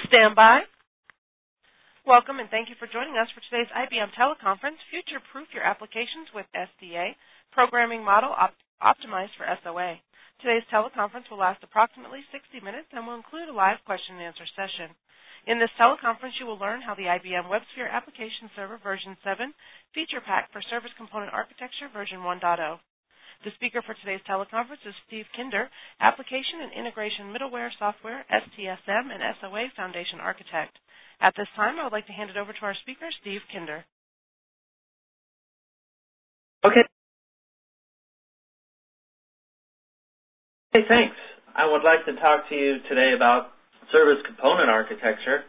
Stand by. Welcome and thank you for joining us for today's IBM teleconference, Future-Proof Your Applications with SDA, Programming Model Optimized for SOA. Today's teleconference will last approximately 60 minutes and will include a live question and answer session. In this teleconference, you will learn how the IBM WebSphere Application Server version 7 Feature Pack for Service Component Architecture version 1.0. The speaker for today's teleconference is Steve Kinder, Application and Integration Middleware Software, STSM, and SOA Foundation Architect. At this time, I would like to hand it over to our speaker, Steve Kinder. Okay. Hey, thanks. I would like to talk to you today about service component architecture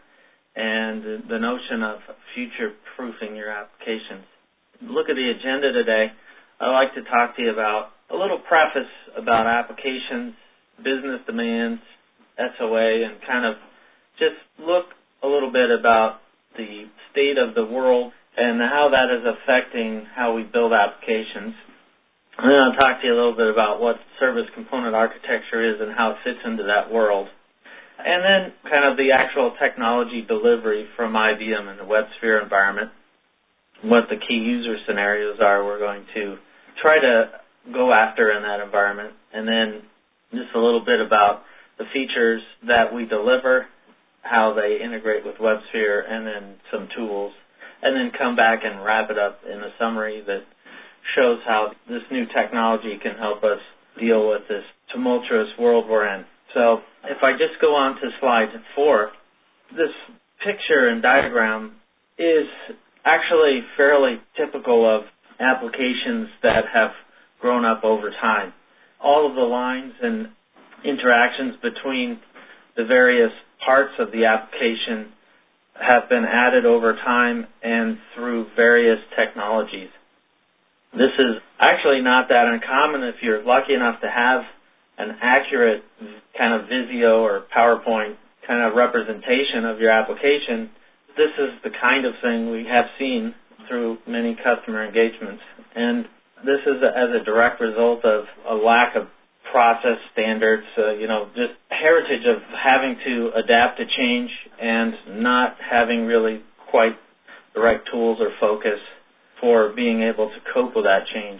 and the notion of future-proofing your applications. Look at the agenda today. I'd like to talk to you about a little preface about applications, business demands, SOA, and kind of just look a little bit about the state of the world and how that is affecting how we build applications. And then I'll talk to you a little bit about what service component architecture is and how it fits into that world. And then kind of the actual technology delivery from IBM in the WebSphere environment, what the key user scenarios are we're going to try to go after in that environment, and then just a little bit about the features that we deliver, how they integrate with WebSphere, and then some tools, and then come back and wrap it up in a summary that shows how this new technology can help us deal with this tumultuous world we're in. So if I just go on to slide 4, this picture and diagram is actually fairly typical of applications that have grown up over time. All of the lines and interactions between the various parts of the application have been added over time and through various technologies. This is actually not that uncommon if you're lucky enough to have an accurate kind of Visio or PowerPoint kind of representation of your application. This is the kind of thing we have seen through many customer engagements. And this is as a direct result of a lack of process standards, just heritage of having to adapt to change and not having really quite the right tools or focus for being able to cope with that change.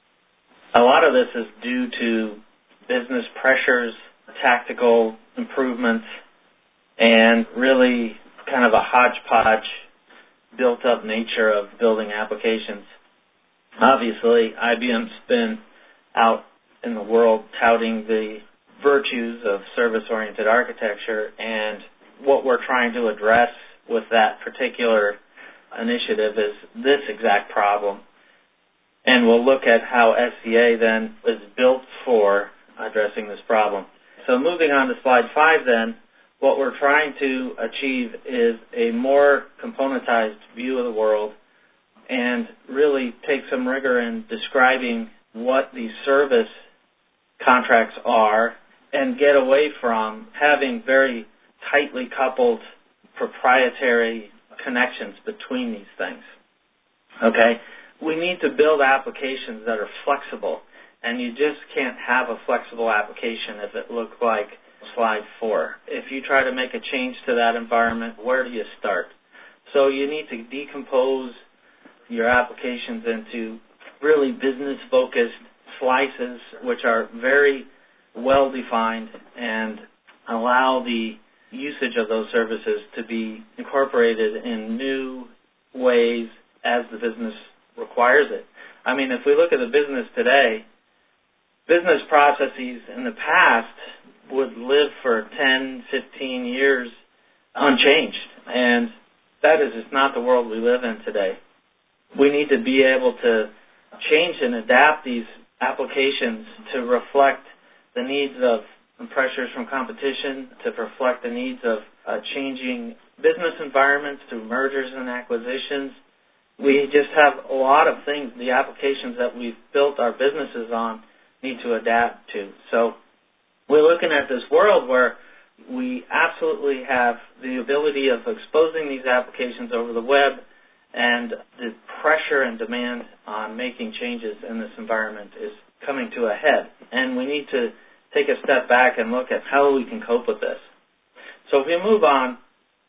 A lot of this is due to business pressures, tactical improvements, and really kind of a hodgepodge built-up nature of building applications. Obviously, IBM's been out in the world touting the virtues of service-oriented architecture, and what we're trying to address with that particular initiative is this exact problem. And we'll look at how SCA then is built for addressing this problem. So moving on to slide 5 then, what we're trying to achieve is a more componentized view of the world and really take some rigor in describing what the service contracts are and get away from having very tightly coupled proprietary connections between these things. Okay? We need to build applications that are flexible, and you just can't have a flexible application if it looks like slide 4. If you try to make a change to that environment, where do you start? So you need to decompose your applications into really business-focused slices, which are very well-defined and allow the usage of those services to be incorporated in new ways as the business requires it. I mean, if we look at the business today, business processes in the past would live for 10, 15 years unchanged, and that is just not the world we live in today. We need to be able to change and adapt these applications to reflect the needs of and pressures from competition, to reflect the needs of changing business environments through mergers and acquisitions. We just have a lot of things, the applications that we've built our businesses on need to adapt to. So we're looking at this world where we absolutely have the ability of exposing these applications over the web, and the pressure and demand on making changes in this environment is coming to a head. And we need to take a step back and look at how we can cope with this. So if we move on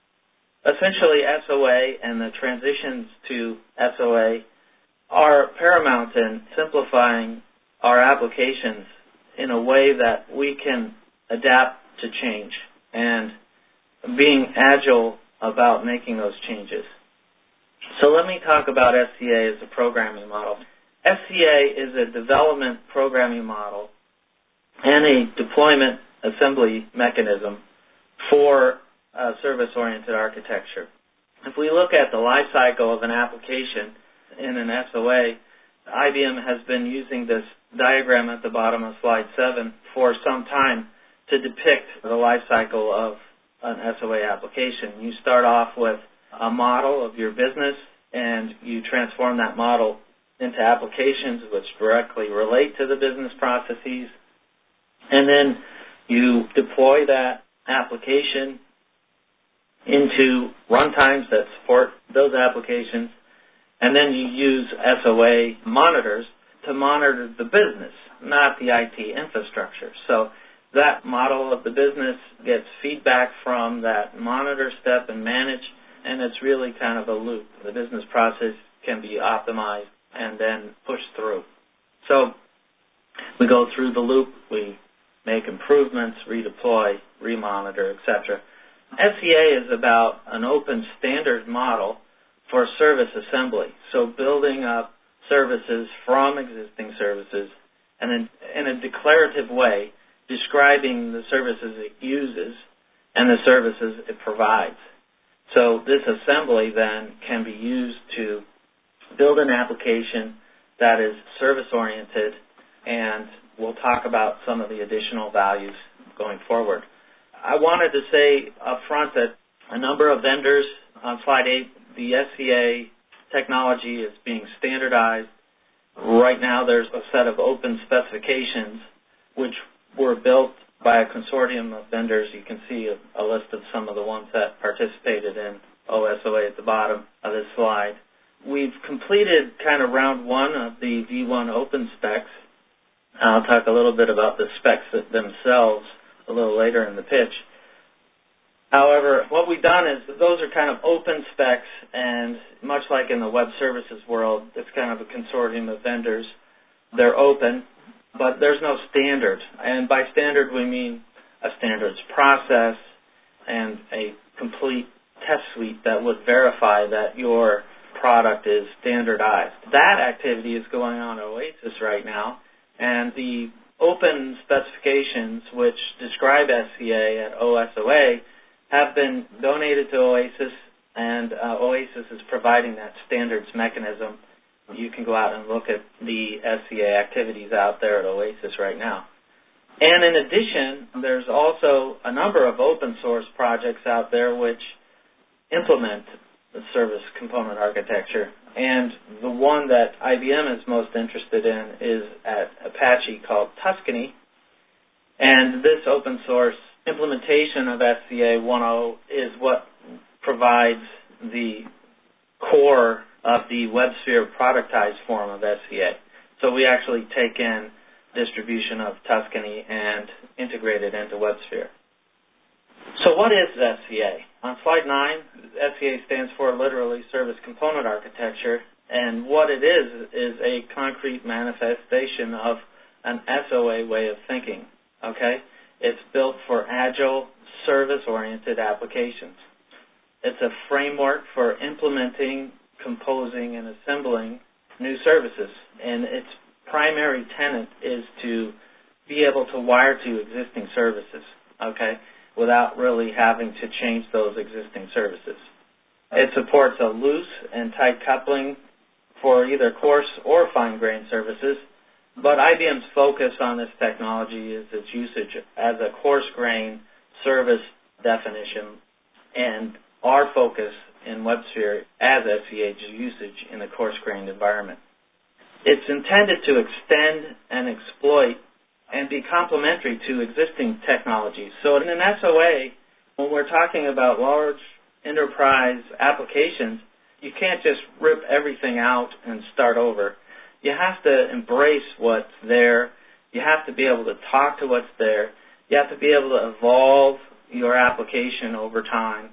essentially SOA and the transitions to SOA are paramount in simplifying our applications in a way that we can adapt to change and being agile about making those changes. So let me talk about SCA as a programming model. SCA is a development programming model and a deployment assembly mechanism for service-oriented architecture. If we look at the life cycle of an application in an SOA, IBM has been using this diagram at the bottom of slide 7 for some time to depict the life cycle of an SOA application. You start off with a model of your business, and you transform that model into applications which directly relate to the business processes, and then you deploy that application into runtimes that support those applications, and then you use SOA monitors to monitor the business, not the IT infrastructure. So that model of the business gets feedback from that monitor step and manage, and it's really kind of a loop. The business process can be optimized and then pushed through. So we go through the loop, we make improvements, redeploy, remonitor, etc. SCA is about an open standard model for service assembly. So building up services from existing services and in a declarative way describing the services it uses and the services it provides. So this assembly then can be used to build an application that is service-oriented, and we'll talk about some of the additional values going forward. I wanted to say up front that a number of vendors, on slide 8, the SCA technology is being standardized. Right now there's a set of open specifications which were built by a consortium of vendors. You can see a list of some of the ones that participated in OSOA at the bottom of this slide. We've completed kind of round 1 of the V1 open specs. I'll talk a little bit about the specs themselves a little later in the pitch. However, what we've done is those are kind of open specs, and much like in the web services world, it's kind of a consortium of vendors. They're open, but there's no standard. And by standard, we mean a standards process and a complete test suite that would verify that your product is standardized. That activity is going on at OASIS right now, and the open specifications which describe SCA at OSOA have been donated to OASIS, and OASIS is providing that standards mechanism. You can go out and look at the SCA activities out there at OASIS right now. And in addition, there's also a number of open source projects out there which implement the service component architecture. And the one that IBM is most interested in is at Apache called Tuscany. And this open source implementation of SCA 1.0 is what provides the core of the WebSphere productized form of SCA. So we actually take in distribution of Tuscany and integrate it into WebSphere. So what is SCA? On slide 9, SCA stands for literally Service Component Architecture, and what it is a concrete manifestation of an SOA way of thinking, okay? It's built for agile, service-oriented applications. It's a framework for implementing, composing, and assembling new services, and its primary tenet is to be able to wire to existing services, okay, without really having to change those existing services. It supports a loose and tight coupling for either coarse or fine-grained services, but IBM's focus on this technology is its usage as a coarse-grained service definition, and our focus in WebSphere as SCA's usage in a coarse-grained environment. It's intended to extend and exploit and be complementary to existing technologies. So in an SOA, when we're talking about large enterprise applications, you can't just rip everything out and start over. You have to embrace what's there. You have to be able to talk to what's there. You have to be able to evolve your application over time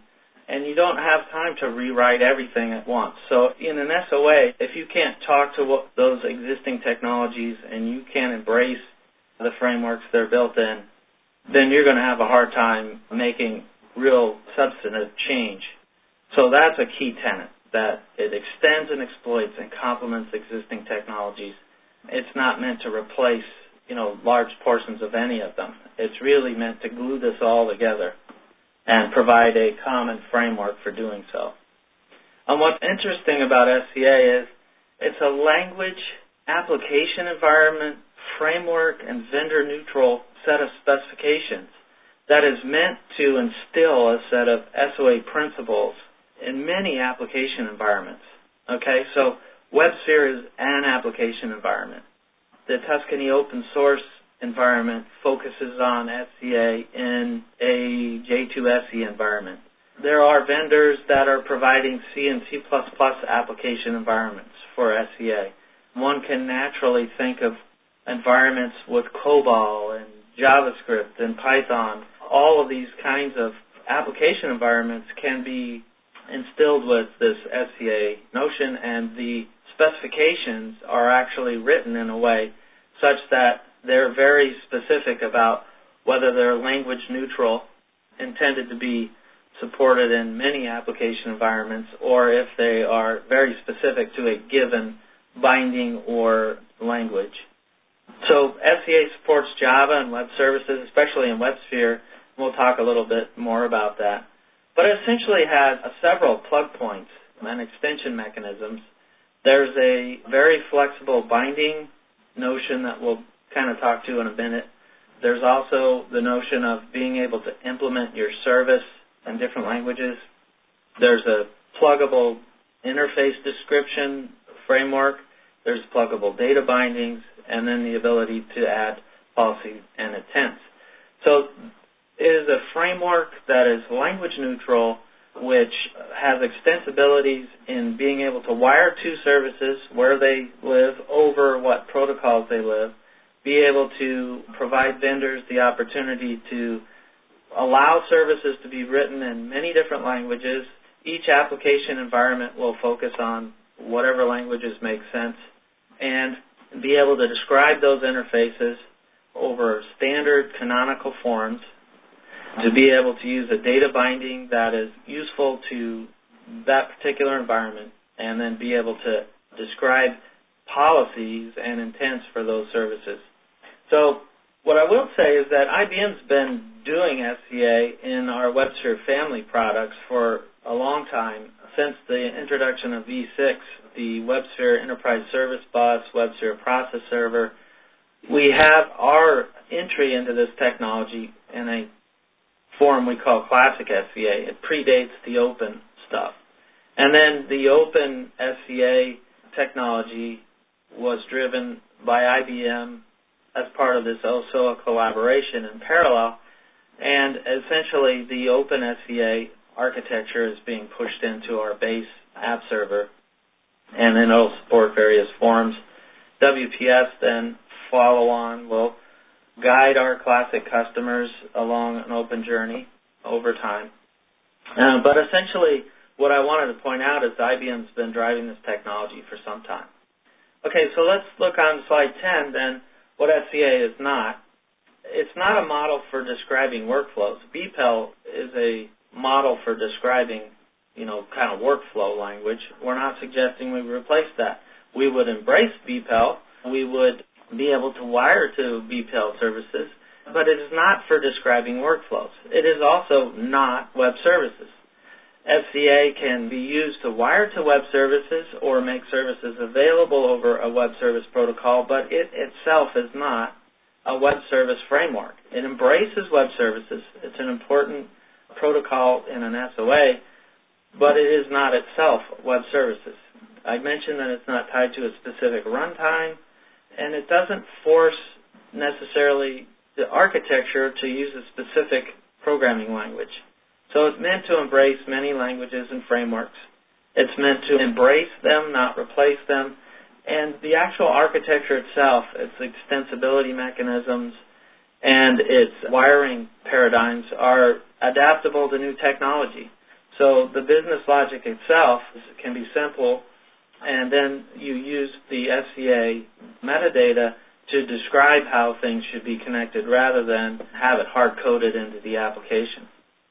and you don't have time to rewrite everything at once. So in an SOA, if you can't talk to those existing technologies and you can't embrace the frameworks they're built in, then you're going to have a hard time making real substantive change. So that's a key tenet, that it extends and exploits and complements existing technologies. It's not meant to replace, large portions of any of them. It's really meant to glue this all together and provide a common framework for doing so. And what's interesting about SCA is it's a language application environment, framework, and vendor-neutral set of specifications that is meant to instill a set of SOA principles in many application environments. Okay, so WebSphere is an application environment. The Tuscany open source environment focuses on SCA in a J2SE environment. There are vendors that are providing C and C++ application environments for SCA. One can naturally think of environments with COBOL and JavaScript and Python. All of these kinds of application environments can be instilled with this SCA notion, and the specifications are actually written in a way such that they're very specific about whether they're language neutral, intended to be supported in many application environments, or if they are very specific to a given binding or language. So SCA supports Java and web services, especially in WebSphere. We'll talk a little bit more about that. But it essentially has several plug points and extension mechanisms. There's a very flexible binding notion that we'll kind of talk to in a minute. There's also the notion of being able to implement your service in different languages. There's a pluggable interface description framework. There's pluggable data bindings, and then the ability to add policy and intents. So it is a framework that is language neutral, which has extensibilities in being able to wire to services where they live over what protocols they live, be able to provide vendors the opportunity to allow services to be written in many different languages. Each application environment will focus on whatever languages make sense, and be able to describe those interfaces over standard canonical forms, to be able to use a data binding that is useful to that particular environment, and then be able to describe policies and intents for those services. So what I will say is that IBM's been doing SCA in our WebSphere family products for a long time, since the introduction of V6, the WebSphere Enterprise Service Bus, WebSphere Process Server. We have our entry into this technology in a form we call Classic SCA. It predates the open stuff. And then the open SCA technology was driven by IBM as part of this OSOA collaboration in parallel, and essentially the open SCA architecture is being pushed into our base app server, and then it'll support various forms. WPS then follow on will guide our classic customers along an open journey over time. But essentially what I wanted to point out is IBM's been driving this technology for some time. Okay, so let's look on slide 10 then what SCA is not. It's not a model for describing workflows. BPEL is a model for describing, kind of workflow language. We're not suggesting we replace that. We would embrace BPEL. We would be able to wire to BPEL services, but it is not for describing workflows. It is also not web services. SCA can be used to wire to web services or make services available over a web service protocol, but it itself is not a web service framework. It embraces web services. It's an important protocol in an SOA, but it is not itself web services. I mentioned that it's not tied to a specific runtime, and it doesn't force necessarily the architecture to use a specific programming language. So it's meant to embrace many languages and frameworks. It's meant to embrace them, not replace them. And the actual architecture itself, its extensibility mechanisms, and its wiring paradigms are adaptable to new technology. So the business logic itself can be simple, and then you use the SCA metadata to describe how things should be connected rather than have it hard-coded into the application.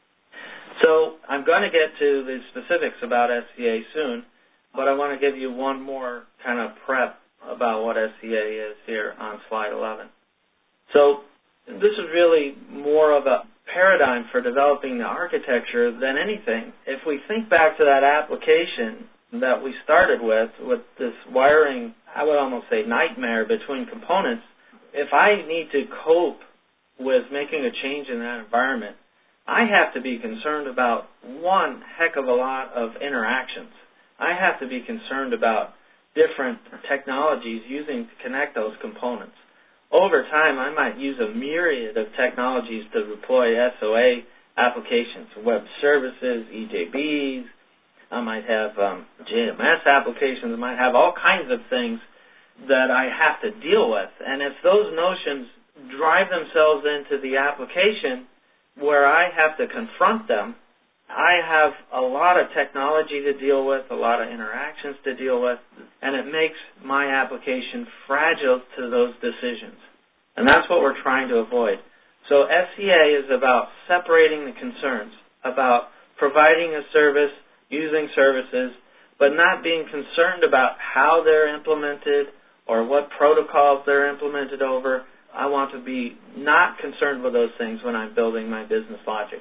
So I'm going to get to the specifics about SCA soon, but I want to give you one more kind of prep about what SCA is here on slide 11. So this is really more of a paradigm for developing the architecture than anything. If we think back to that application that we started with this wiring, I would almost say nightmare between components, if I need to cope with making a change in that environment, I have to be concerned about one heck of a lot of interactions. I have to be concerned about different technologies using to connect those components. Over time, I might use a myriad of technologies to deploy SOA applications, web services, EJBs. I might have JMS applications. I might have all kinds of things that I have to deal with. And if those notions drive themselves into the application where I have to confront them, I have a lot of technology to deal with, a lot of interactions to deal with, and it makes my application fragile to those decisions. And that's what we're trying to avoid. So SCA is about separating the concerns, about providing a service, using services, but not being concerned about how they're implemented or what protocols they're implemented over. I want to be not concerned with those things when I'm building my business logic.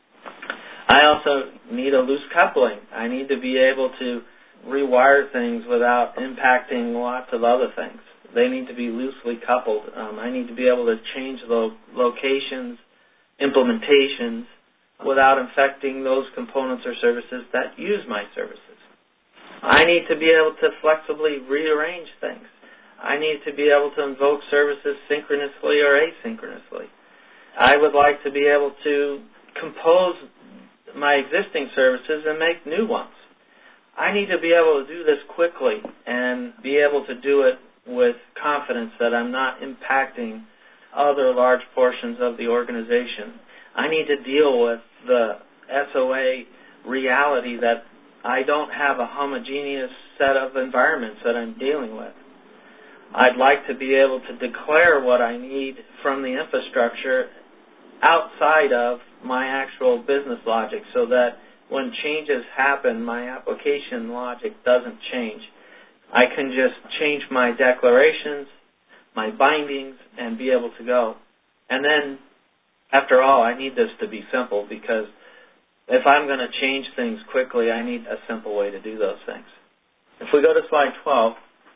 I also need a loose coupling. I need to be able to rewire things without impacting lots of other things. They need to be loosely coupled. I need to be able to change locations, implementations, without affecting those components or services that use my services. I need to be able to flexibly rearrange things. I need to be able to invoke services synchronously or asynchronously. I would like to be able to compose my existing services and make new ones. I need to be able to do this quickly and be able to do it with confidence that I'm not impacting other large portions of the organization. I need to deal with the SOA reality that I don't have a homogeneous set of environments that I'm dealing with. I'd like to be able to declare what I need from the infrastructure outside of my actual business logic so that when changes happen, my application logic doesn't change. I can just change my declarations, my bindings, and be able to go. And then, after all, I need this to be simple because if I'm going to change things quickly, I need a simple way to do those things. If we go to slide 12,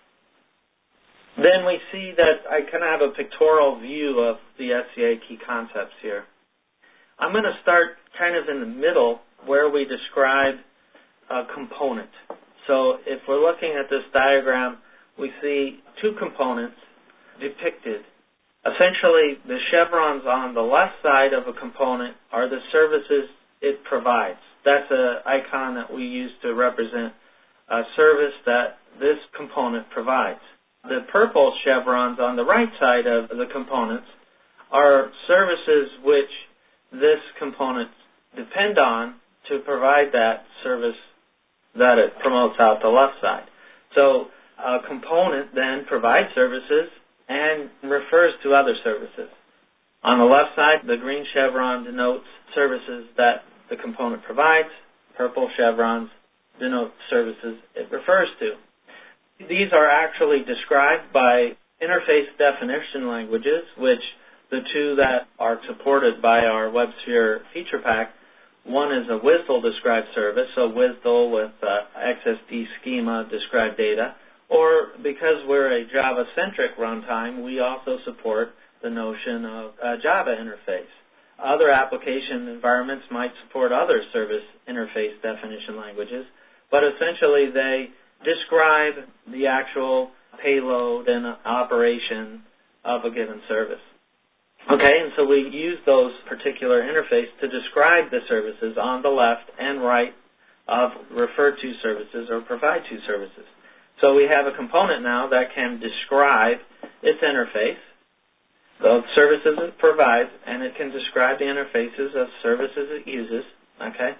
then we see that I kind of have a pictorial view of the SCA key concepts here. I'm going to start kind of in the middle where we describe a component. So if we're looking at this diagram, we see two components depicted. Essentially, the chevrons on the left side of a component are the services it provides. That's an icon that we use to represent a service that this component provides. The purple chevrons on the right side of the components are services which this component depend on to provide that service that it promotes out the left side. So a component then provides services and refers to other services. On the left side, the green chevron denotes services that the component provides. Purple chevrons denote services it refers to. These are actually described by interface definition languages, which the two that are supported by our WebSphere feature pack, one is a WSDL described service, so WSDL with XSD schema described data, or because we're a Java-centric runtime, we also support the notion of a Java interface. Other application environments might support other service interface definition languages, but essentially they describe the actual payload and operation of a given service. Okay, and so we use those particular interface to describe the services on the left and right of referred to services or provide to services. So we have a component now that can describe its interface, the services it provides, and it can describe the interfaces of services it uses. Okay,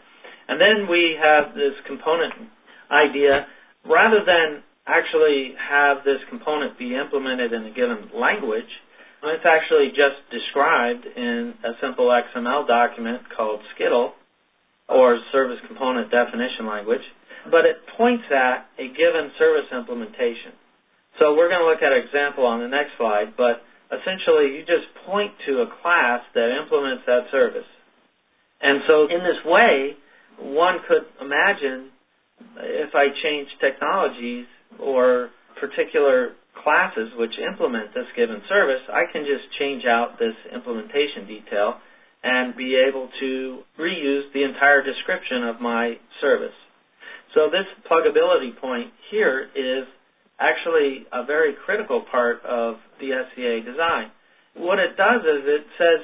And then we have this component idea. Rather than actually have this component be implemented in a given language, it's actually just described in a simple XML document called SCTL, or Service Component Definition Language, but it points at a given service implementation. So we're going to look at an example on the next slide, but essentially you just point to a class that implements that service. And so in this way, one could imagine if I change technologies or particular classes which implement this given service, I can just change out this implementation detail and be able to reuse the entire description of my service. So this pluggability point here is actually a very critical part of the SCA design. What it does is it says,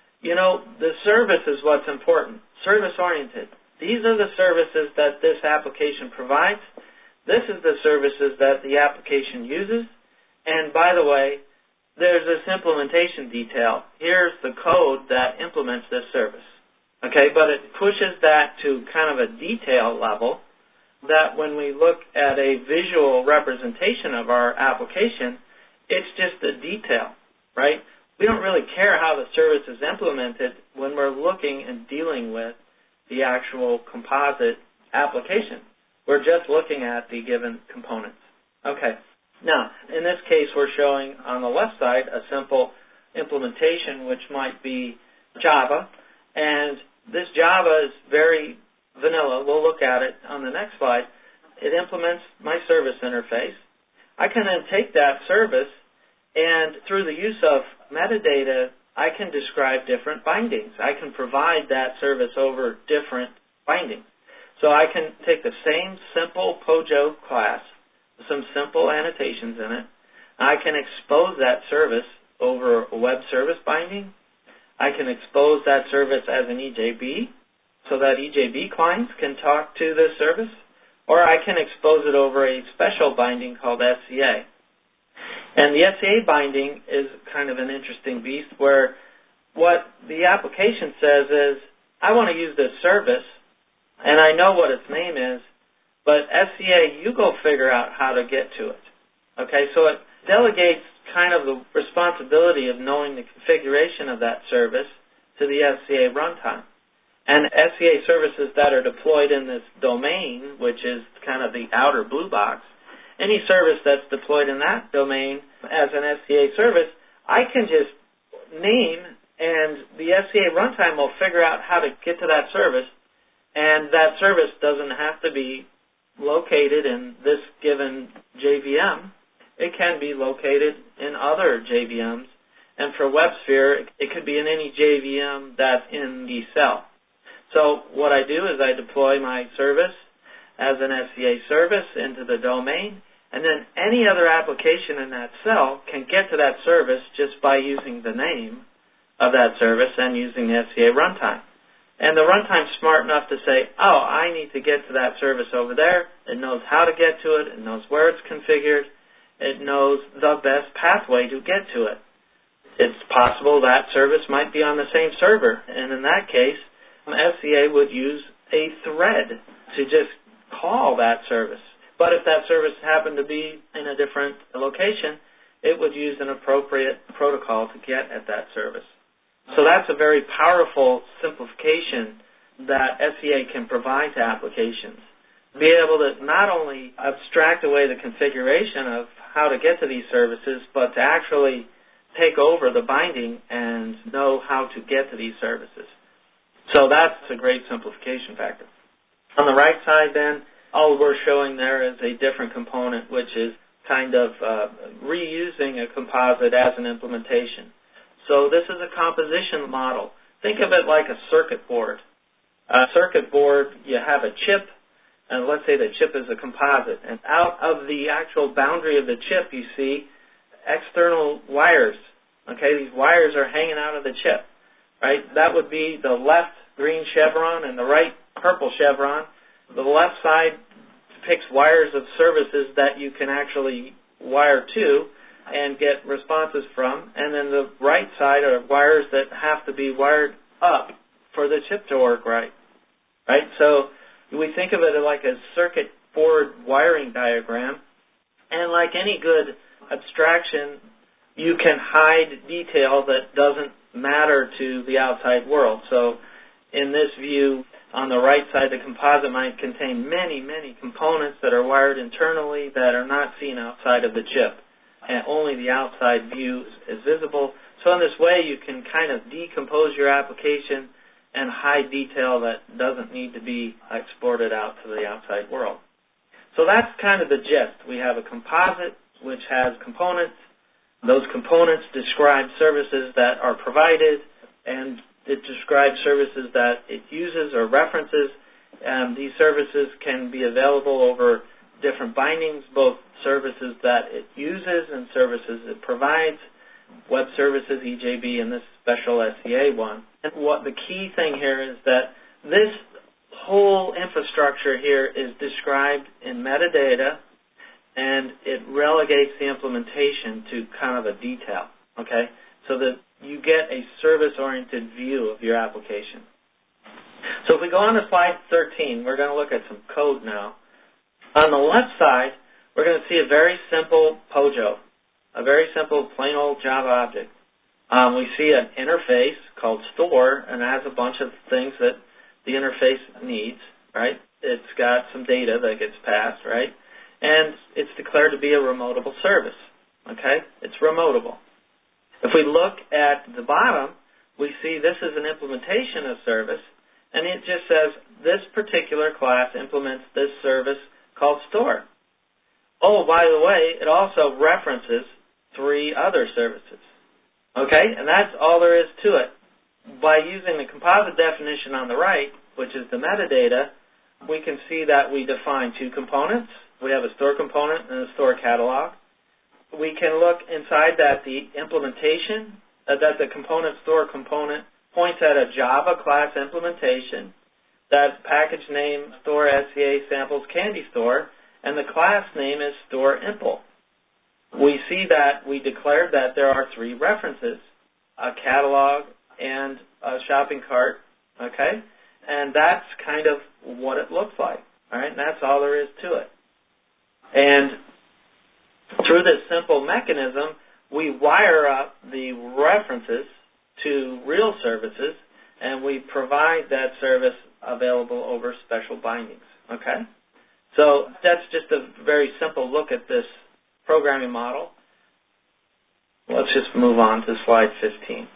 the service is what's important, service-oriented. These are the services that this application provides. This is the services that the application uses. And by the way, there's this implementation detail. Here's the code that implements this service. Okay, but it pushes that to kind of a detail level that when we look at a visual representation of our application, it's just a detail, right? We don't really care how the service is implemented when we're looking and dealing with the actual composite application. We're just looking at the given components. Okay. Now, in this case, we're showing on the left side a simple implementation, which might be Java. And this Java is very vanilla. We'll look at it on the next slide. It implements my service interface. I can then take that service, and through the use of metadata, I can describe different bindings. I can provide that service over different bindings. So I can take the same simple POJO class, some simple annotations in it. I can expose that service over a web service binding. I can expose that service as an EJB so that EJB clients can talk to this service, or I can expose it over a special binding called SCA. And the SCA binding is kind of an interesting beast where what the application says is, I want to use this service, and I know what its name is, but SCA, you go figure out how to get to it. Okay, so it delegates kind of the responsibility of knowing the configuration of that service to the SCA runtime. And SCA services that are deployed in this domain, which is kind of the outer blue box, any service that's deployed in that domain as an SCA service, I can just name, and the SCA runtime will figure out how to get to that service, and that service doesn't have to be located in this given JVM. It can be located in other JVMs, and for WebSphere, it could be in any JVM that's in the cell. So what I do is I deploy my service as an SCA service into the domain, and then any other application in that cell can get to that service just by using the name of that service and using the SCA runtime. And the runtime's smart enough to say, oh, I need to get to that service over there. It knows how to get to it. It knows where it's configured. It knows the best pathway to get to it. It's possible that service might be on the same server, and in that case, SCA would use a thread to just call that service. But if that service happened to be in a different location, it would use an appropriate protocol to get at that service. So that's a very powerful simplification that SCA can provide to applications. Be able to not only abstract away the configuration of how to get to these services, but to actually take over the binding and know how to get to these services. So that's a great simplification factor. On the right side then, all we're showing there is a different component, which is kind of reusing a composite as an implementation. So this is a composition model. Think of it like a circuit board. A circuit board, you have a chip, and let's say the chip is a composite. And out of the actual boundary of the chip, you see external wires. Okay, these wires are hanging out of the chip. Right? That would be the left green chevron and the right purple chevron. The left side depicts wires of services that you can actually wire to and get responses from, and then the right side are wires that have to be wired up for the chip to work right. right? So we think of it like a circuit board wiring diagram, and like any good abstraction, you can hide detail that doesn't matter to the outside world. So in this view, on the right side, the composite might contain many, many components that are wired internally that are not seen outside of the chip, and only the outside view is visible. So in this way, you can kind of decompose your application and hide detail that doesn't need to be exported out to the outside world. So that's kind of the gist. We have a composite which has components. Those components describe services that are provided, and it describes services that it uses or references. These services can be available over different bindings, both services that it uses and services it provides, web services, EJB, and this special SCA one. And what the key thing here is that this whole infrastructure here is described in metadata, and it relegates the implementation to kind of a detail, okay, so that you get a service-oriented view of your application. So if we go on to slide 13, we're going to look at some code now. On the left side, we're going to see a very simple POJO, a very simple plain old Java object. We see an interface called store, and it has a bunch of things that the interface needs, right? It's got some data that gets passed, right? And it's declared to be a remotable service, okay? It's remotable. If we look at the bottom, we see this is an implementation of service, and it just says this particular class implements this service called store. Oh, by the way, it also references 3 other services, okay? And that's all there is to it. By using the composite definition on the right, which is the metadata, we can see that we define 2 components. We have a store component and a store catalog. We can look inside that the implementation, that the component store component points at a Java class implementation, that package name store SCA samples candy store, and the class name is store impl. We see that we declared that there are 3 references, a catalog and a shopping cart, okay? And that's kind of what it looks like, all right? And that's all there is to it. And through this simple mechanism, we wire up the references to real services, and we provide that service available over special bindings, okay? So that's just a very simple look at this programming model. Let's just move on to slide 15.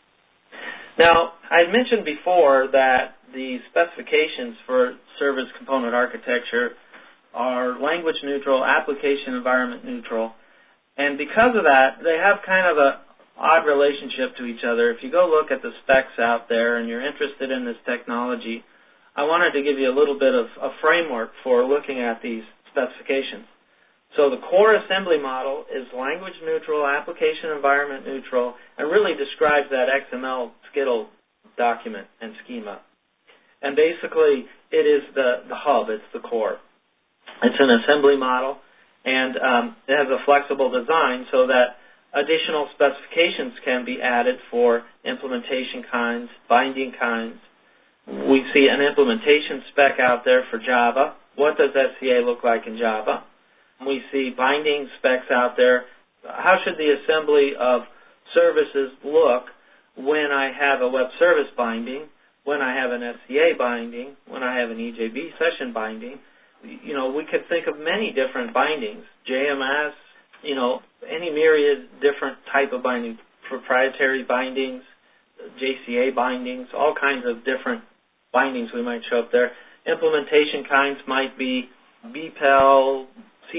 Now, I mentioned before that the specifications for service component architecture are language neutral, application environment neutral, and because of that, they have kind of an odd relationship to each other. If you go look at the specs out there and you're interested in this technology, I wanted to give you a little bit of a framework for looking at these specifications. So the core assembly model is language neutral, application environment neutral, and really describes that XML SCTL document and schema. And basically, it is the hub, it's the core. It's an assembly model, and it has a flexible design so that additional specifications can be added for implementation kinds, binding kinds. We see an implementation spec out there for Java. What does SCA look like in Java? We see binding specs out there. How should the assembly of services look when I have a web service binding, when I have an SCA binding, when I have an EJB session binding? You know, we could think of many different bindings, JMS, you know, any myriad different type of bindings, proprietary bindings, JCA bindings, all kinds of different bindings we might show up there. Implementation kinds might be BPEL, C++,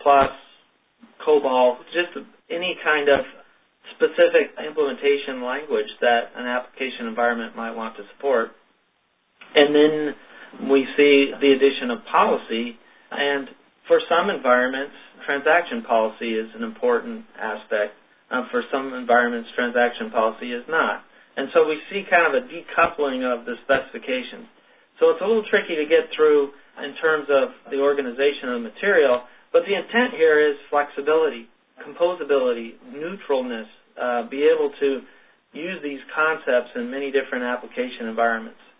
COBOL, just any kind of specific implementation language that an application environment might want to support. And then we see the addition of policy, and for some environments, transaction policy is an important aspect. For some environments, transaction policy is not. And so we see kind of a decoupling of the specifications. So it's a little tricky to get through in terms of the organization of the material, but the intent here is flexibility, composability, neutralness, be able to use these concepts in many different application environments.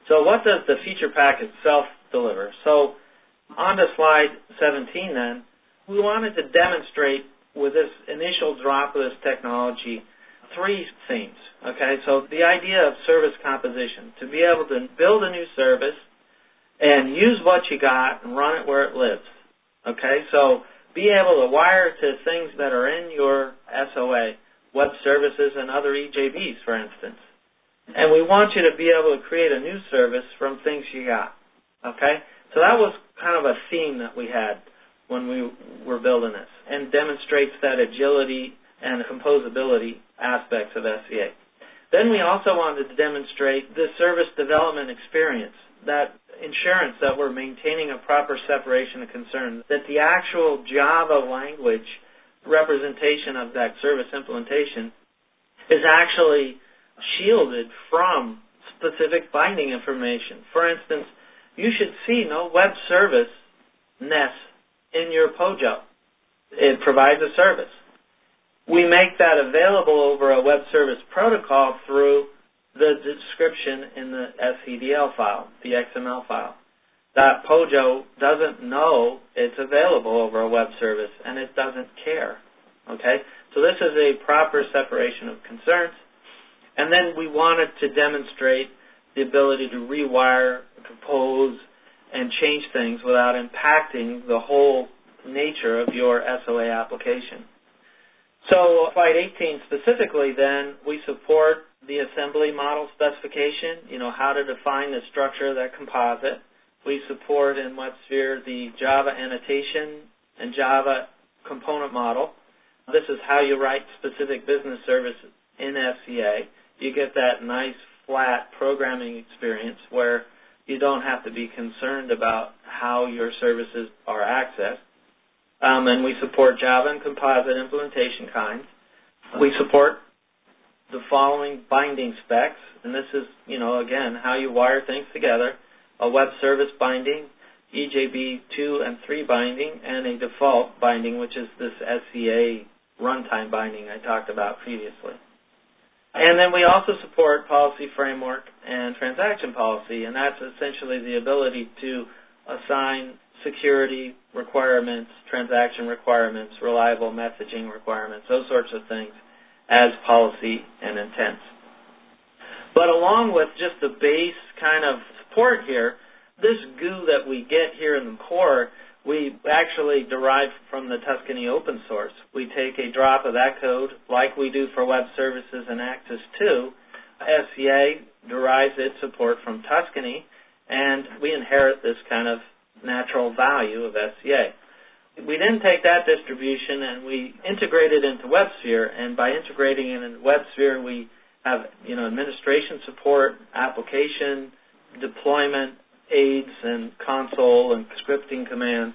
So what does the feature pack itself deliver? So on to slide 17 then, we wanted to demonstrate with this initial drop of this technology 3 themes. Okay, so the idea of service composition, to be able to build a new service and use what you got and run it where it lives. Okay, so be able to wire to things that are in your SOA, web services and other EJBs, for instance. And we want you to be able to create a new service from things you got. Okay, so that was kind of a theme that we had when we were building this, and demonstrates that agility and composability aspects of SCA. Then we also wanted to demonstrate the service development experience, that assurance that we're maintaining a proper separation of concern, that the actual Java language representation of that service implementation is actually shielded from specific binding information. For instance, you should see no web service NES in your POJO. It provides a service. We make that available over a web service protocol through the description in the SCDL file, the XML file. That POJO doesn't know it's available over a web service, and it doesn't care. Okay? So this is a proper separation of concerns. And then we wanted to demonstrate the ability to rewire, compose, and change things without impacting the whole nature of your SOA application. So slide 18 specifically then, we support the assembly model specification, how to define the structure of that composite. We support in WebSphere the Java annotation and Java component model. This is how you write specific business services in SCA. You get that nice flat programming experience where you don't have to be concerned about how your services are accessed. And we support Java and composite implementation kinds. We support the following binding specs, and this is, again, how you wire things together: a web service binding, EJB 2 and 3 binding, and a default binding, which is this SCA runtime binding I talked about previously. And then we also support policy framework and transaction policy, and that's essentially the ability to assign security requirements, transaction requirements, reliable messaging requirements, those sorts of things as policy and intents. But along with just the base kind of support here, this goo that we get here in the core, we actually derive from the Tuscany open source. We take a drop of that code like we do for web services and Access 2. SCA derives its support from Tuscany, and we inherit this kind of natural value of SCA. We then take that distribution and we integrate it into WebSphere, and by integrating it into WebSphere, we have administration support, application, deployment, aids, and console and scripting commands.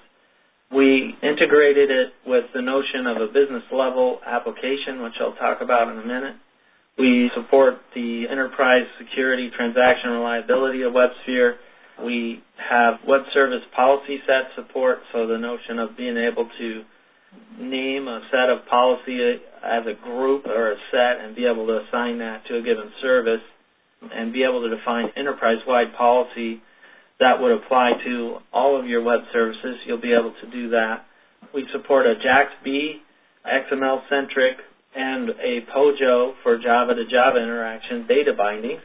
We integrated it with the notion of a business-level application, which I'll talk about in a minute. We support the enterprise security transaction reliability of WebSphere. We have web service policy set support, so the notion of being able to name a set of policy as a group or a set and be able to assign that to a given service and be able to define enterprise-wide policy that would apply to all of your web services. You'll be able to do that. We support a JAX-B, XML-centric, and a POJO for Java to Java interaction data bindings.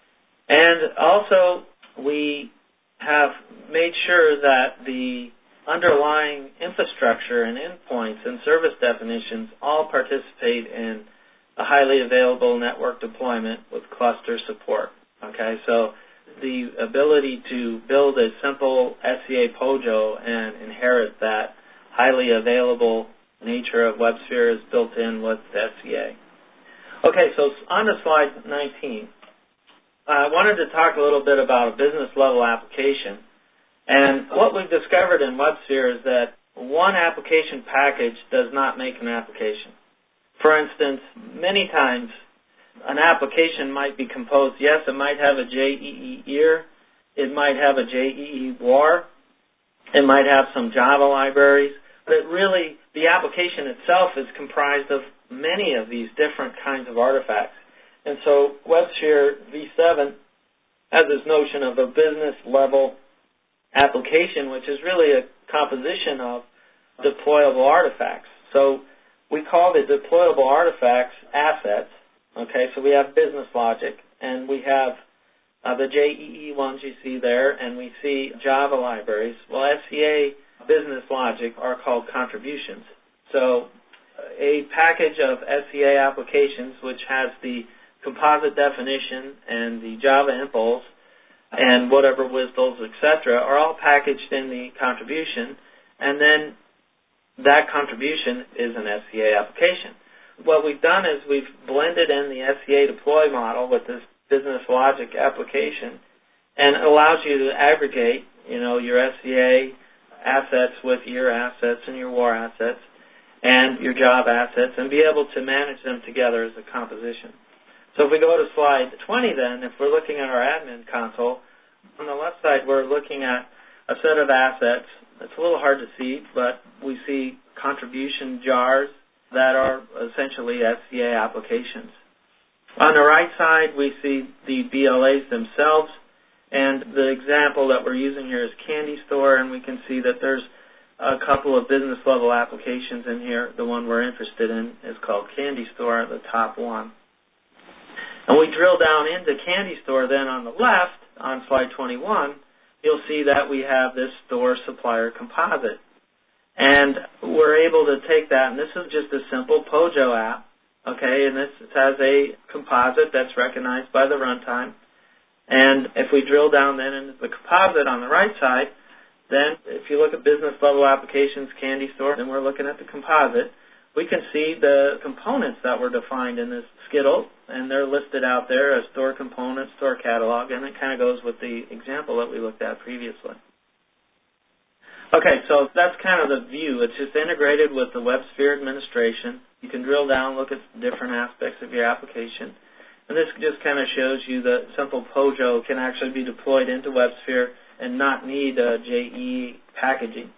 And also, we have made sure that the underlying infrastructure and endpoints and service definitions all participate in a highly available network deployment with cluster support. Okay, so the ability to build a simple SCA POJO and inherit that highly available nature of WebSphere is built in with SCA. Okay, so on to slide 19. I wanted to talk a little bit about a business-level application. And what we've discovered in WebSphere is that one application package does not make an application. For instance, many times an application might be composed, yes, it might have a JEE ear, it might have a JEE war, it might have some Java libraries, but really the application itself is comprised of many of these different kinds of artifacts. And so WebSphere v7 has this notion of a business level application, which is really a composition of deployable artifacts. So we call the deployable artifacts assets. Okay, so we have business logic, and we have the JEE ones you see there, and we see Java libraries. Well, SCA business logic are called contributions. So a package of SCA applications which has the composite definition and the Java impulse and whatever WSDLs, etc., are all packaged in the contribution, and then that contribution is an SCA application. What we've done is we've blended in the SCA deploy model with this business logic application, and it allows you to aggregate, your SCA assets with your assets and your WAR assets and your job assets, and be able to manage them together as a composition. So if we go to slide 20 then, if we're looking at our admin console, on the left side we're looking at a set of assets. It's a little hard to see, but we see contribution jars that are essentially SCA applications. On the right side we see the BLAs themselves, and the example that we're using here is Candy Store, and we can see that there's a couple of business level applications in here. The one we're interested in is called Candy Store, the top one. And we drill down into Candy Store then on the left, on slide 21, you'll see that we have this store supplier composite. And we're able to take that, and this is just a simple POJO app, okay, and this has a composite that's recognized by the runtime. And if we drill down then into the composite on the right side, then if you look at business level applications, Candy Store, and we're looking at the composite, we can see the components that were defined in this Skittle, and they're listed out there as store components, store catalog, and it kind of goes with the example that we looked at previously. Okay, so that's kind of the view. It's just integrated with the WebSphere administration. You can drill down, look at different aspects of your application. And this just kind of shows you that simple POJO can actually be deployed into WebSphere and not need JE packaging.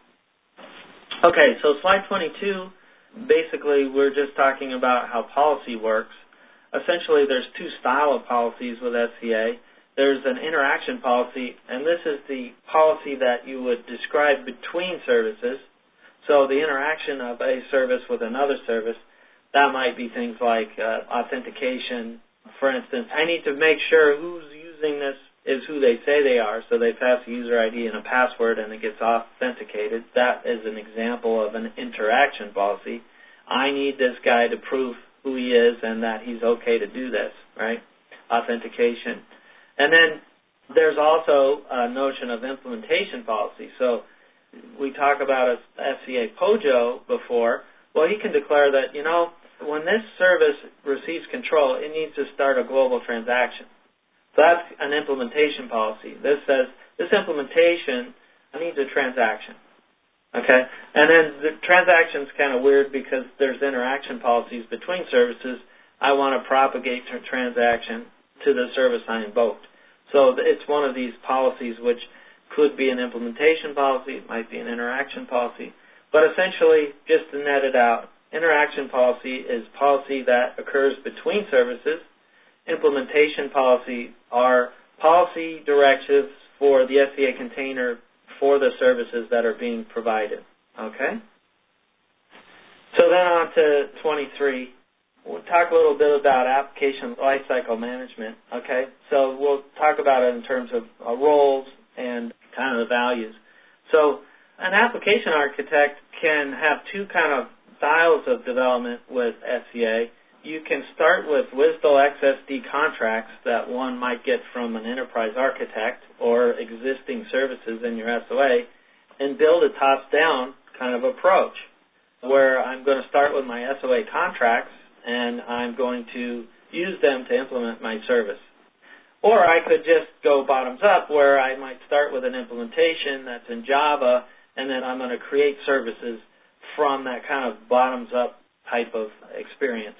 Okay, so slide 22, basically we're just talking about how policy works. Essentially there's two styles of policies with SCA. There's an interaction policy, and this is the policy that you would describe between services. So the interaction of a service with another service, that might be things like authentication. For instance, I need to make sure who's using this is who they say they are, so they pass a user ID and a password and it gets authenticated. That is an example of an interaction policy. I need this guy to prove who he is and that he's okay to do this, right? Authentication. And then there's also a notion of implementation policy. So we talk about a SCA POJO before. Well, he can declare that, when this service receives control, it needs to start a global transaction. So that's an implementation policy. This says, this implementation needs a transaction. Okay? And then the transaction's kind of weird because there's interaction policies between services. I want to propagate a transaction to the service I invoked. So it's one of these policies which could be an implementation policy, it might be an interaction policy. But essentially, just to net it out, interaction policy is policy that occurs between services. Implementation policy are policy directives for the SCA container for the services that are being provided. Okay? So then on to 23. We'll talk a little bit about application lifecycle management. Okay? So we'll talk about it in terms of roles and kind of the values. So an application architect can have two kind of styles of development with SCA. You can start with WSDL XSD contracts that one might get from an enterprise architect or existing services in your SOA and build a top-down kind of approach where I'm going to start with my SOA contracts and I'm going to use them to implement my service. Or I could just go bottoms up where I might start with an implementation that's in Java and then I'm going to create services from that kind of bottoms up type of experience.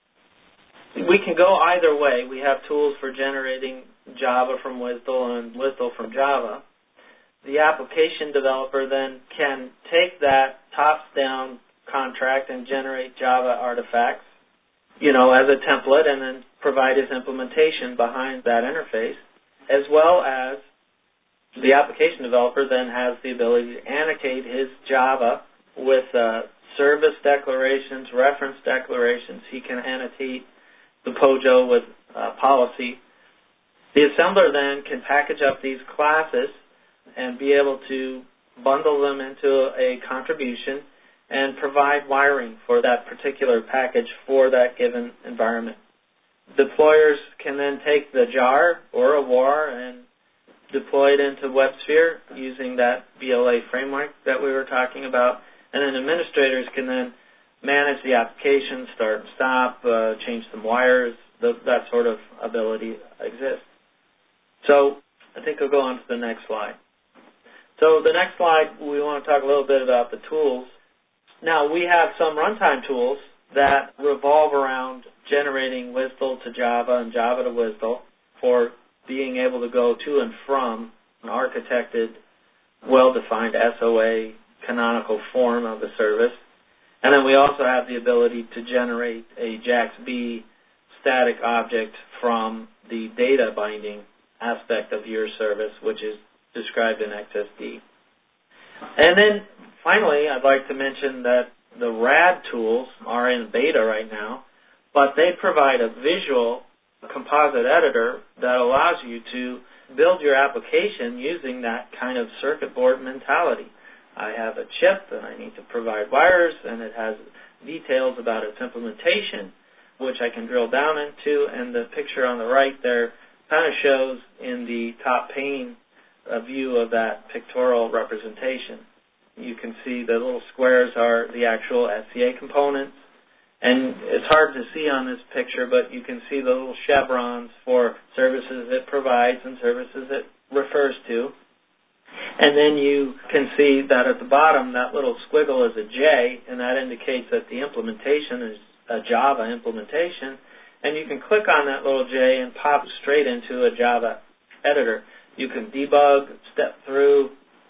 We can go either way. We have tools for generating Java from WSDL and WSDL from Java. The application developer then can take that top-down contract and generate Java artifacts, as a template and then provide his implementation behind that interface. as well as the application developer then has the ability to annotate his Java with service declarations, reference declarations. He can annotate the POJO with policy. The assembler then can package up these classes and be able to bundle them into a contribution and provide wiring for that particular package for that given environment. Deployers can then take the jar or a WAR and deploy it into WebSphere using that BLA framework that we were talking about. And then administrators can then manage the application, start and stop, change some wires. That sort of ability exists. So I think I'll go on to the next slide. So the next slide, we want to talk a little bit about the tools. Now, we have some runtime tools that revolve around generating WSDL to Java and Java to WSDL for being able to go to and from an architected, well-defined SOA canonical form of the service. And then we also have the ability to generate a JAX-B static object from the data binding aspect of your service, which is described in XSD. And then finally, I'd like to mention that the RAD tools are in beta right now, but they provide a visual composite editor that allows you to build your application using that kind of circuit board mentality. I have a chip and I need to provide wires, and it has details about its implementation, which I can drill down into, and the picture on the right there kind of shows in the top pane a view of that pictorial representation. You can see the little squares are the actual SCA components, and it's hard to see on this picture, but you can see the little chevrons for services it provides and services it refers to. And then you can see that at the bottom, that little squiggle is a J, and that indicates that the implementation is a Java implementation. And you can click on that little J and pop straight into a Java editor. You can debug, step through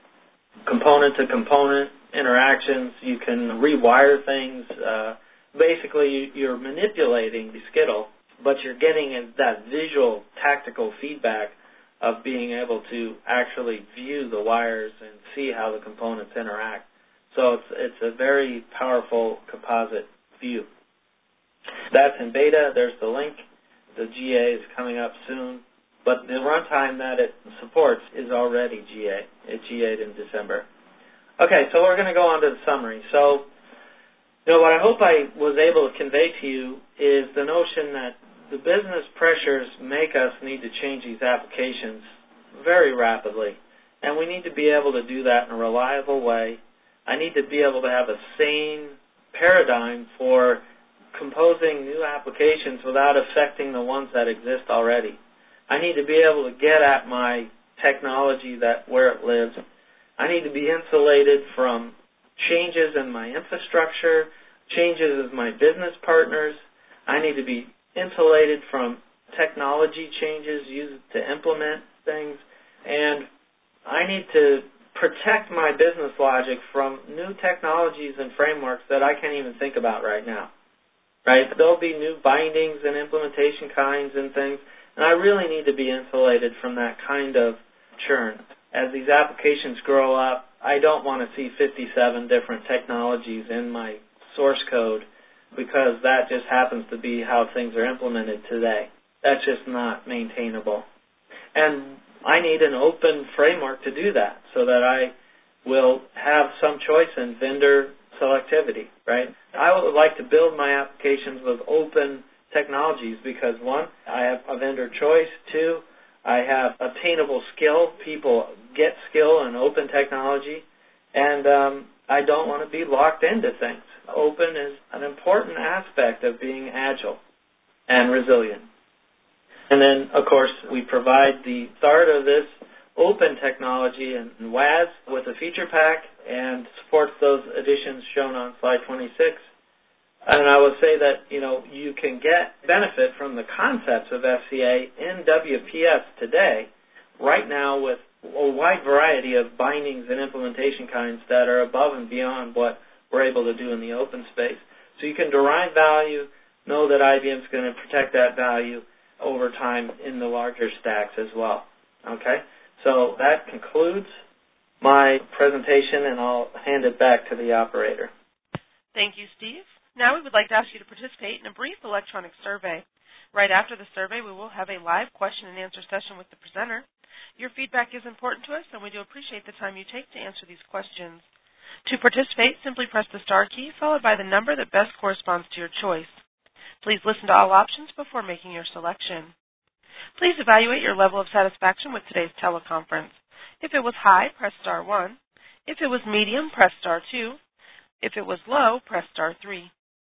component-to-component interactions. You can rewire things. Basically, you're manipulating the Skittle, but you're getting that visual, tactical feedback of being able to actually view the wires and see how the components interact. So it's a very powerful composite view. That's in beta. There's the link. The GA is coming up soon. But the runtime that it supports is already GA. It GA'd in December. Okay, so we're going to go on to the summary. So, what I hope I was able to convey to you is the notion that the business pressures make us need to change these applications very rapidly. And we need to be able to do that in a reliable way. I need to be able to have a sane paradigm for composing new applications without affecting the ones that exist already. I need to be able to get at my technology where it lives. I need to be insulated from changes in my infrastructure, changes with my business partners. I need to be insulated from technology changes used to implement things. And I need to protect my business logic from new technologies and frameworks that I can't even think about right now. Right? There'll be new bindings and implementation kinds and things, and I really need to be insulated from that kind of churn. As these applications grow up, I don't want to see 57 different technologies in my source code because that just happens to be how things are implemented today. That's just not maintainable. And I need an open framework to do that so that I will have some choice in vendor selectivity, right? I would like to build my applications with open technologies because, one, I have a vendor choice. Two, I have attainable skill. People get skill in open technology. And I don't want to be locked into things. Open is an important aspect of being agile and resilient. And then, of course, we provide the start of this open technology in WAS with a feature pack and supports those additions shown on slide 26. And I would say that, you can get benefit from the concepts of SCA in WPS today, right now with a wide variety of bindings and implementation kinds that are above and beyond what we're able to do in the open space. So you can derive value, know that IBM's going to protect that value over time in the larger stacks as well. Okay, so that concludes my presentation, and I'll hand it back to the operator. Thank you, Steve. Now we would like to ask you to participate in a brief electronic survey. Right after the survey, we will have a live question and answer session with the presenter. Your feedback is important to us, and we do appreciate the time you take to answer these questions. To participate, simply press the star key followed by the number that best corresponds to your choice. Please listen to all options before making your selection. Please evaluate your level of satisfaction with today's teleconference. If it was high, press star 1. If it was medium, press star 2. If it was low, press star 3.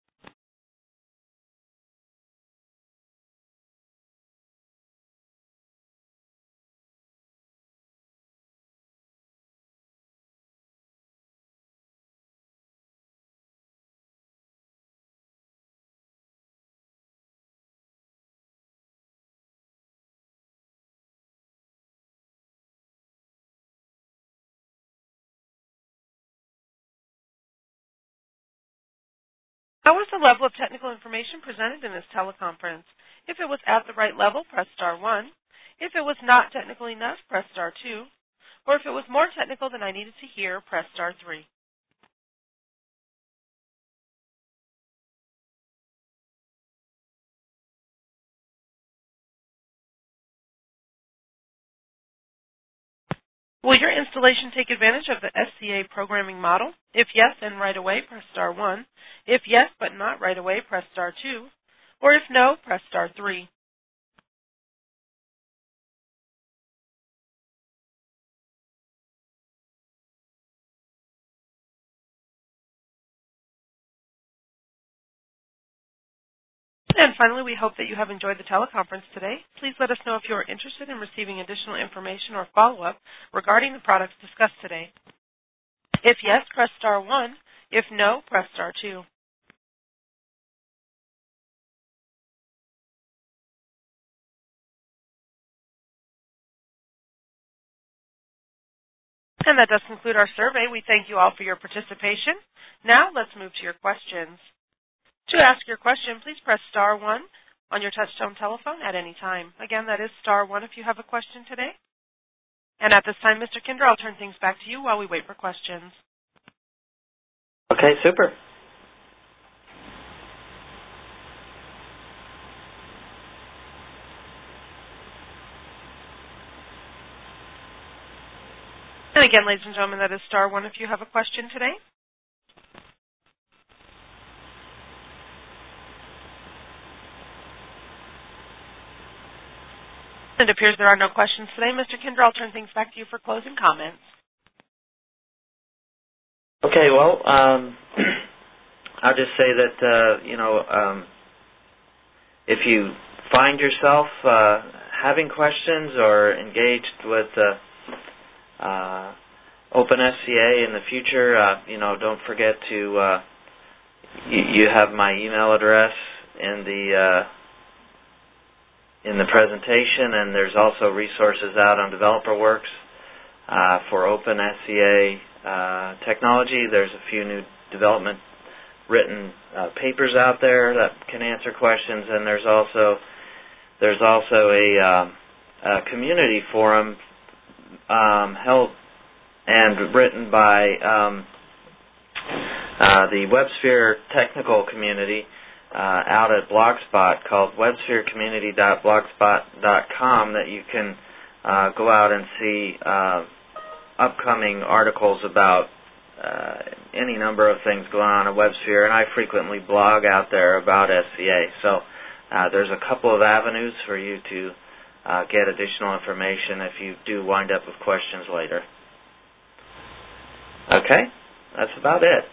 How was the level of technical information presented in this teleconference? If it was at the right level, press star 1. If it was not technical enough, press star 2. Or if it was more technical than I needed to hear, press star 3. Will your installation take advantage of the SCA programming model? If yes, then right away, press star 1. If yes, but not right away, press star 2. Or if no, press star 3. And finally, we hope that you have enjoyed the teleconference today. Please let us know if you are interested in receiving additional information or follow-up regarding the products discussed today. If yes, press star 1. If no, press star 2. And that does conclude our survey. We thank you all for your participation. Now let's move to your questions. To ask your question, please press star 1 on your touchtone telephone at any time. Again, that is star 1 if you have a question today. And at this time, Mr. Kinder, I'll turn things back to you while we wait for questions. Okay, super. And again, ladies and gentlemen, that is star 1 if you have a question today. It appears there are no questions today. Mr. Kinder, I'll turn things back to you for closing comments. Okay, well, I'll just say that, if you find yourself having questions or engaged with OpenSCA in the future, don't forget to, you have my email address in the presentation, and there's also resources out on DeveloperWorks for OpenSCA technology. There's a few new development written papers out there that can answer questions, and there's also a community forum held and written by the WebSphere technical community out at Blogspot called webspherecommunity.blogspot.com that you can go out and see upcoming articles about any number of things going on at WebSphere, and I frequently blog out there about SCA. So there's a couple of avenues for you to get additional information if you do wind up with questions later. Okay, that's about it.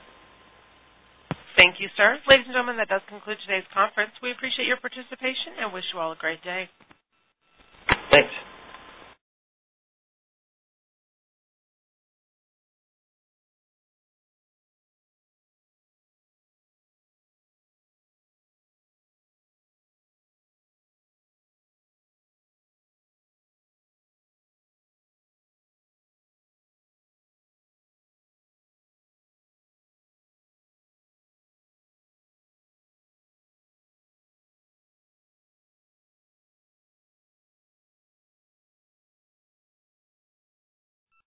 Thank you, sir. Ladies and gentlemen, that does conclude today's conference. We appreciate your participation and wish you all a great day. Thanks.